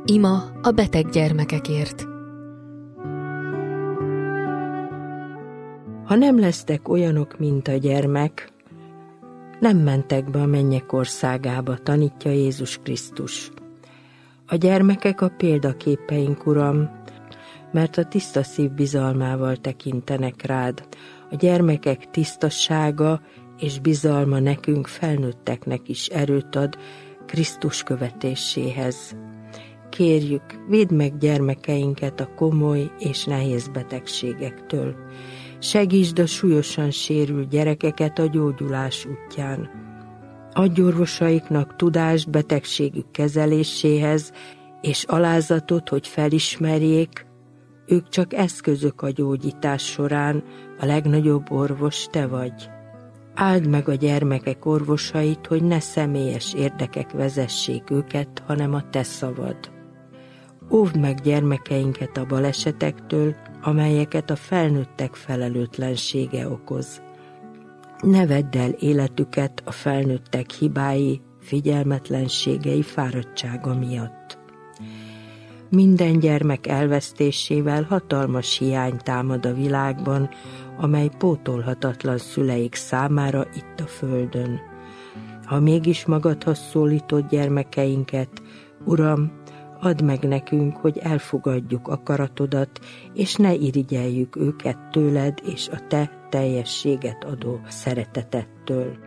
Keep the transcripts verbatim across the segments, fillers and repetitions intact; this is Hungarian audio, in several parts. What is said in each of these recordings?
Ima a beteg gyermekekért. Ha nem lesztek olyanok, mint a gyermek, nem mentek be a mennyek országába, tanítja Jézus Krisztus. A gyermekek a példaképeink, Uram, mert a tiszta szív bizalmával tekintenek rád. A gyermekek tisztasága és bizalma nekünk felnőtteknek is erőt ad Krisztus követéséhez. Kérjük, védd meg gyermekeinket a komoly és nehéz betegségektől. Segítsd a súlyosan sérült gyerekeket a gyógyulás útján. Adj orvosaiknak tudást betegségük kezeléséhez, és alázatot, hogy felismerjék, ők csak eszközök a gyógyítás során, a legnagyobb orvos te vagy. Áld meg a gyermekek orvosait, hogy ne személyes érdekek vezessék őket, hanem a te szavad. Óvd meg gyermekeinket a balesetektől, amelyeket a felnőttek felelőtlensége okoz. Ne vedd el életüket a felnőttek hibái, figyelmetlenségei, fáradtsága miatt. Minden gyermek elvesztésével hatalmas hiány támad a világban, amely pótolhatatlan szüleik számára itt a földön. Ha mégis magadhoz szólítod gyermekeinket, Uram, add meg nekünk, hogy elfogadjuk akaratodat, és ne irigyeljük őket tőled és a te teljességet adó szeretetettől.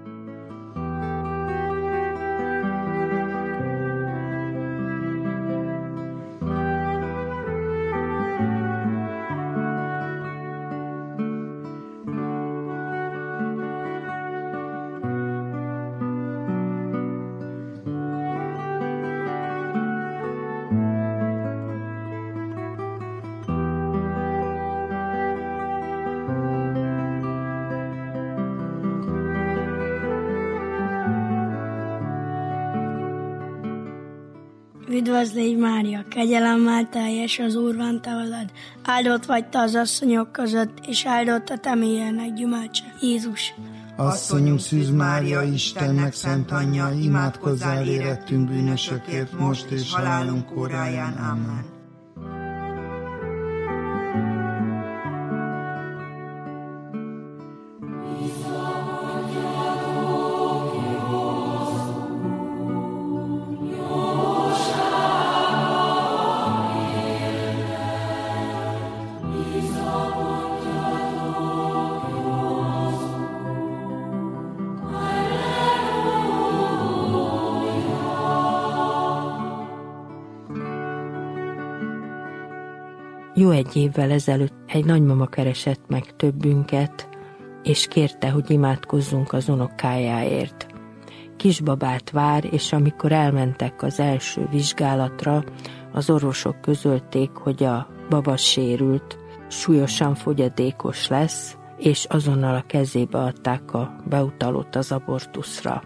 Üdvözlégy Mária, kegyelemmel teljes, az Úr van te veled. Áldott vagy te az asszonyok között, és áldott a te mélyének gyümölcse, Jézus. Asszonyunk Szűz Mária, Istennek szent anyja, imádkozzál érettünk bűnösökért, most és halálunk óráján. Amen. Jó egy évvel ezelőtt egy nagymama keresett meg többünket, és kérte, hogy imádkozzunk az unokájáért. Kisbabát vár, és amikor elmentek az első vizsgálatra, az orvosok közölték, hogy a baba sérült, súlyosan fogyatékos lesz, és azonnal a kezébe adták a beutalót az abortuszra.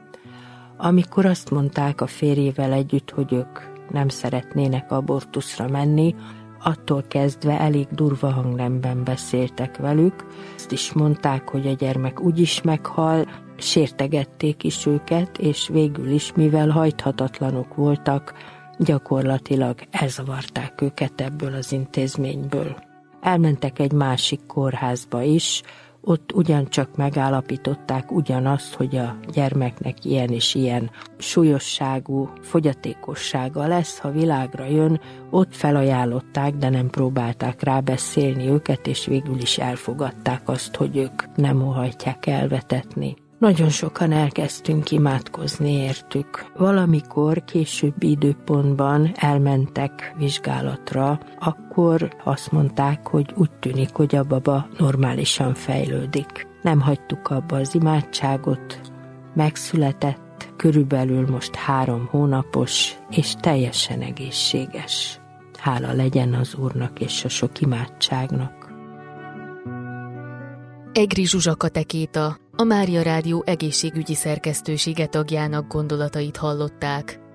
Amikor azt mondták a férjével együtt, hogy ők nem szeretnének abortuszra menni, attól kezdve elég durva hangnemben beszéltek velük. Azt is mondták, hogy a gyermek úgyis meghal, sértegették is őket, és végül is, mivel hajthatatlanok voltak, gyakorlatilag elzavarták őket ebből az intézményből. Elmentek egy másik kórházba is, ott ugyancsak megállapították ugyanazt, hogy a gyermeknek ilyen és ilyen súlyosságú fogyatékossága lesz, ha világra jön. Ott felajánlották, de nem próbálták rábeszélni őket, és végül is elfogadták azt, hogy ők nem óhajtják elvetetni. Nagyon sokan elkezdtünk imádkozni értük. Valamikor későbbi időpontban elmentek vizsgálatra, akkor azt mondták, hogy úgy tűnik, hogy a baba normálisan fejlődik. Nem hagytuk abba az imádságot, megszületett, körülbelül most három hónapos, és teljesen egészséges. Hála legyen az Úrnak és a sok imádságnak. Egri Zsuzsa katekéta, a Mária Rádió egészségügyi szerkesztősége tagjának gondolatait hallották.